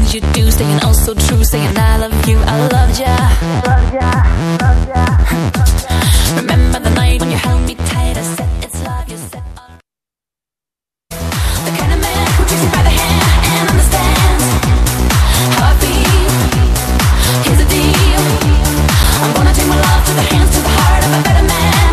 things you do, staying oh so true, saying I love you, I loved ya. Remember the night when you held me tight, I said it's love, you said the kind of man who takes you by the hand and understands how I feel. Here's the deal, I'm gonna take my love to the hands, to the heart of a better man.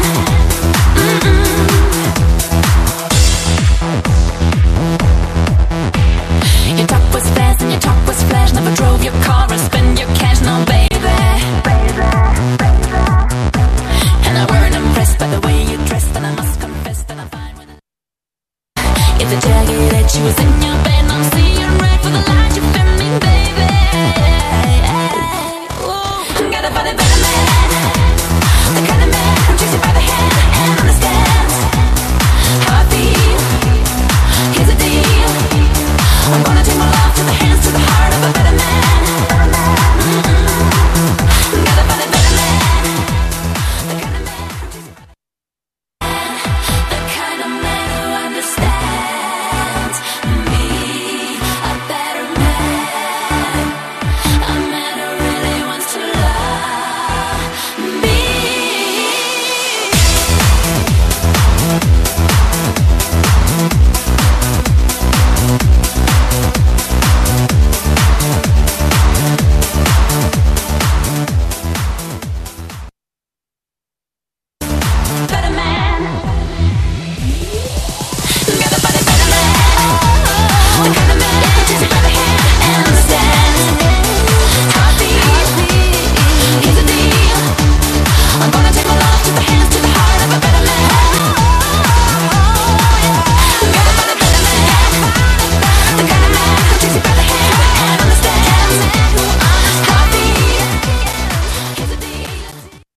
Your talk was fast and your talk was flash, never drove your car or spend your cash, no baby. And I weren't impressed by the way you dressed, and I must confess that I'm fine with it. If the jagged edge was in your bed, I'm seeing